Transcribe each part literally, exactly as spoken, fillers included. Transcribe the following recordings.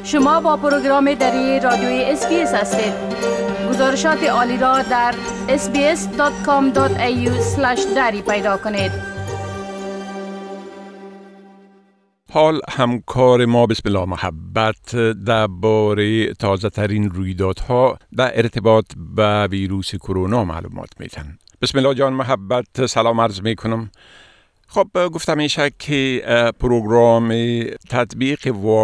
شما با پروگرام دری رادیوی اس بی اس هستید. گزارشات عالی را در اس بی اس دات کام دات ای یو اسلش دری پیدا کنید. حال همکار ما بسم الله محبت درباره تازه ترین رویدادها در ارتباط با ویروس کرونا معلومات میتن. بسم الله جان محبت، سلام عرض میکنم. خب گفتم میشه که پروگرام تطبیق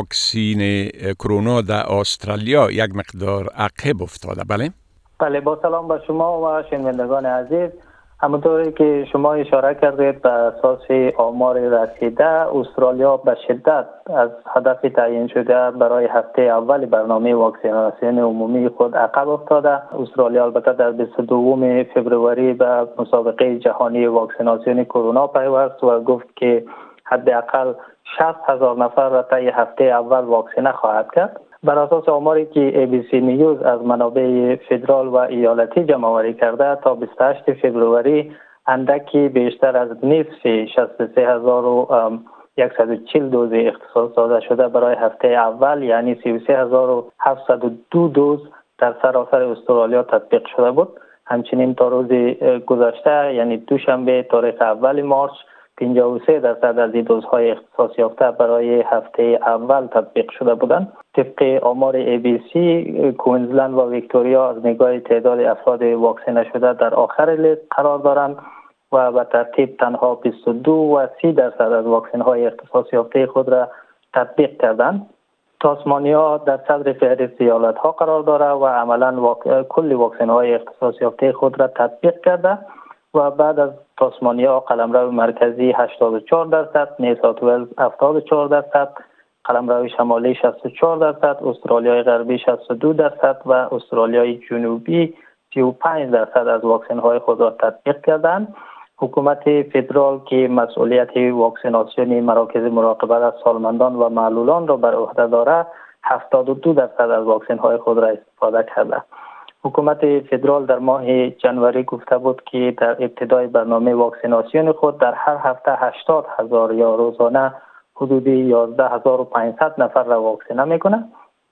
واکسین کرونا در استرالیا یک مقدار عقب افتاده، بله؟ بله، با سلام به شما و شنوندگان عزیز. همونطوری که شما اشاره کردید بر اساس آمار رسیده، استرالیا به شدت از هدف تعیین شده برای هفته اول برنامه واکسیناسیون عمومی خود عقب افتاده. استرالیا البته در بیست و دو فوریه به مسابقه جهانی واکسیناسیون کرونا پیوست و گفت که حداقل شصت هزار نفر را طی هفته اول واکسینه خواهد کرد. بر اساس آماری که ای بی سی نیوز از منابع فدرال و ایالتی جمع آوری کرده، تا بیست و هشتم فوریه اندکی بیشتر از نصف شصت و سه هزار و صد و چهل دوز اختصاص داده شده برای هفته اول، یعنی سی و سه هزار و هفتصد و دو دوز در سراسر استرالیا تطبیق شده بود. همچنین تا روز گذشته یعنی دوشنبه تاریخ اول مارس پنجاه و سه درصد از این دوزهای اختصاص یافته برای هفته اول تطبیق شده بودند. طبق آمار ای بی سی، کوینزلند و ویکتوریا از نگاه تعداد افراد واکسینه شده در آخر لیست قرار دارند و به ترتیب تنها بیست و دو و سی درصد از واکسین های اختصاص یافته خود را تطبیق کردند. تاسمانیا در صدر فهرست ایالت ها قرار دارد و عملا واک... کل واکسین های اختصاص یافته خود را تطبیق کرده و بعد از تاسمانیا قلمرو مرکزی هشتاد و چهار درصد، نیو ساوت ولز هفتاد و چهار درصد، قلمرو شمالی شصت و چهار درصد، استرالیای غربی شصت و دو درصد و استرالیای جنوبی سی و پنج درصد از واکسن های خود را تطبیق کردند. حکومت فدرال که مسئولیت واکسیناسیون مراکز مراقبت از سالمندان و معلولان را بر عهده دارد، هفتاد و دو درصد از واکسن های خود را استفاده کرده. حکومت فدرال در ماه جنوری گفته بود که در ابتدای برنامه واکسیناسیون خود در هر هفته هشتاد هزار یا روزانه حدود یازده هزار و پانصد نفر را واکسینه میکنه.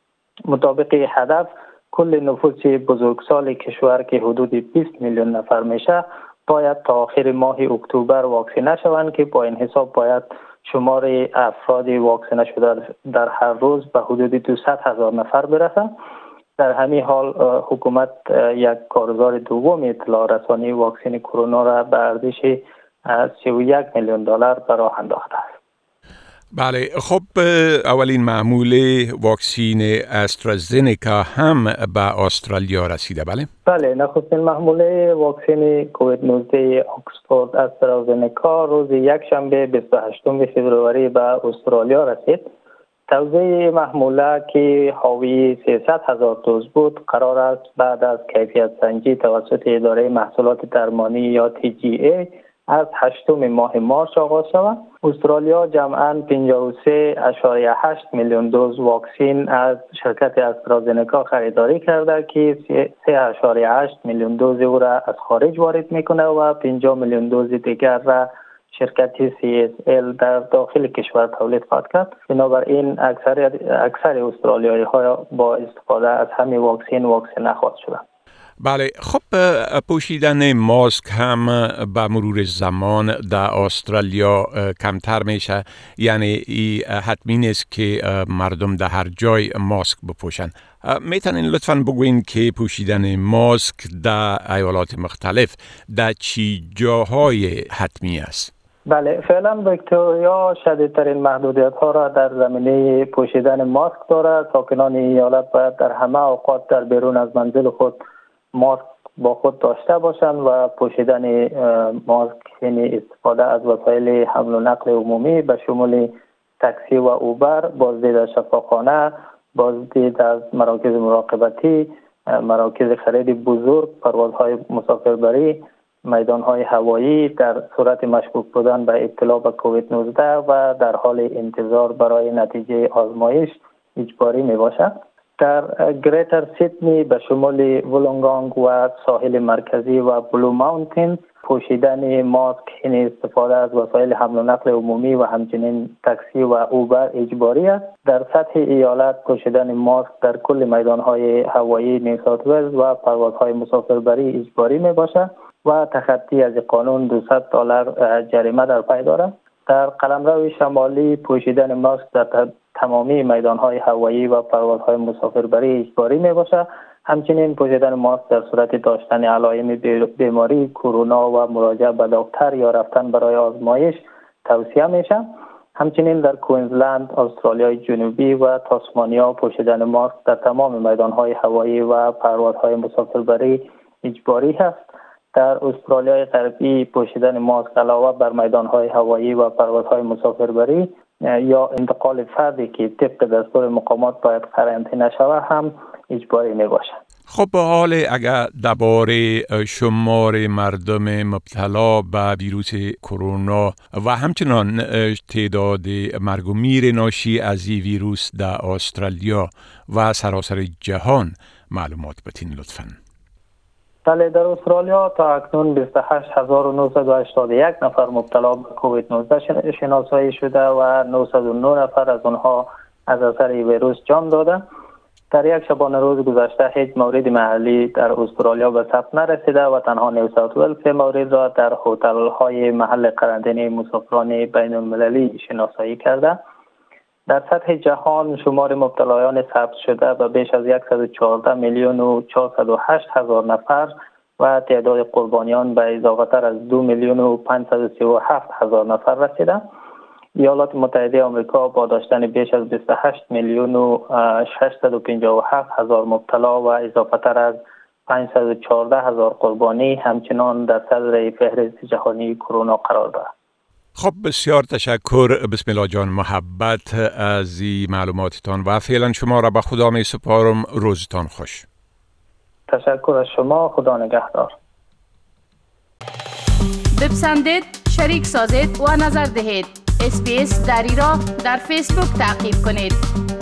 مطابق هدف کل نفوس بزرگسال کشور که حدود بیست میلیون نفر میشه باید تا آخر ماه اکتبر واکسینه شوند که با این حساب باید شمار افراد واکسینه شده در هر روز به حدود دویست هزار نفر برسه. در همین حال حکومت یک کارزار دوم اطلاع رسانی واکسن کرونا را به ارزش سی و یک میلیون دلار به راه انداخته است. بله، خب اولین محمول واکسین استرازنیکا هم به استرالیا رسیده، بله؟ بله، نخستین محمول واکسن کووید نوزده اکسفورد استرازنیکا روز یک شنبه بیست و هشتم فوریه به استرالیا رسید. توزیع محموله که حاوی سیصد هزار دوز بود قرار است بعد از کیفیت سنجی توسط اداره محصولات درمانی یا تی جی ای از هشتم ماه مارس آغاز شود. استرالیا جمعاً پنجاه و سه ممیز هشت میلیون دوز واکسن از شرکت استرازنیکا خریداری کرده که سه ممیز هشت میلیون دوز او را از خارج وارد میکنه و پنجاه میلیون دوز دیگر را شرکت سی اس ال در داخل کشور تولید خواهد کرد. بنابراین اکثر اکثر استرالیایی ها با استفاده از همین واکسن واکسینه خواهد شدند. بله، خب پوشیدن ماسک هم به مرور زمان در استرالیا کمتر میشه، یعنی حتمی نیست که مردم در هر جای ماسک بپوشن. میتونین لطفاً بگوین که پوشیدن ماسک در ایالات مختلف در چی جاهای حتمی است؟ بله، فعلا ویکتوریا شدیدترین محدودیت ها را در زمینه پوشیدن ماسک دارد. ساکنان ایالت باید در همه اوقات در بیرون از منزل خود ماسک با خود داشته باشند و پوشیدن ماسک یعنی استفاده از وسایل حمل و نقل عمومی به شمول تاکسی و اوبر، بازدید از شفاخانه، بازدید از مراکز مراقبتی، مراکز خرید بزرگ، پروازهای مسافربری، میدانهای هوایی در صورت مشکوک بودن به ابتلا به کووید نوزده و در حال انتظار برای نتیجه آزمایش اجباری می باشد. در گریتر سیدنی به شمال وولونگانگ و ساحل مرکزی و بلو ماونتین پوشیدن ماسک، این استفاده از وسایل حمل و نقل عمومی و همچنین تاکسی و اوبر اجباری است. در سطح ایالت پوشیدن ماسک در کل میدانهای هوایی نیو ساوت ولز و پروازهای مسافربری اجباری می باشد و تخطی از قانون دویست دلار جریمه در پی دارد. در قلمرو شمالی پوشیدن ماسک در تمامی میدانهای هوایی و پروازهای مسافربری اجباری می باشد. همچنین پوشیدن ماسک در صورت داشتن علائم بیماری کرونا و مراجعه به دکتر یا رفتن برای آزمایش توصیه میشه. همچنین در کوینزلند، استرالیای جنوبی و تاسمانیا پوشیدن ماسک در تمام میدانهای هوایی و پروازهای مسافربری اجباری است. در استرالیای غربی پوشیدن ماسک علاوه بر میدانهای هوایی و پروازهای مسافربری یا انتقال فردی که طبق دستور مقامات باید قرنطینه شود هم اجباری می باشد. خب به حال اگر درباره شمار مردم مبتلا به ویروس کرونا و همچنان تعداد مرگ و میر ناشی از این ویروس در استرالیا و سراسر جهان معلومات بدین لطفاً. بله، در استرالیا تا اکنون بیست و هشت هزار و نهصد و هشتاد و یک نفر مبتلا به کووید نوزده شناسایی شده و نهصد و نه نفر از آنها از اثر ویروس جان داده. در یک شبانه روز گذشته هیچ مورد محلی در استرالیا به ثبت نرسیده و تنها نیو ساوت ولز سه مورد را در هتل‌های محل قرنطینه مسافران بین المللی شناسایی کرده. در سطح جهان شمار مبتلایان ثبت شده به بیش از صد و چهارده میلیون و چهارصد و هشت هزار نفر و تعداد قربانیان به اضافه تر از دو میلیون و پانصد و سی و هفت هزار نفر رسیده. ایالات متحده آمریکا با داشتن بیش از بیست و هشت میلیون و ششصد و پنجاه و هفت هزار مبتلا و اضافه تر از پانصد و چهارده هزار قربانی همچنان در صدر فهرست جهانی کرونا قرار دارد. خب بسیار تشکر بسم الله جان محبت از این معلوماتتان و فعلا شما را به خدا می سپارم. روزتان خوش. تشکر از شما. خدا نگهدار. بپسندید، شریک سازید و نظر دهید. اس بی اس دری را در فیسبوک تعقیب کنید.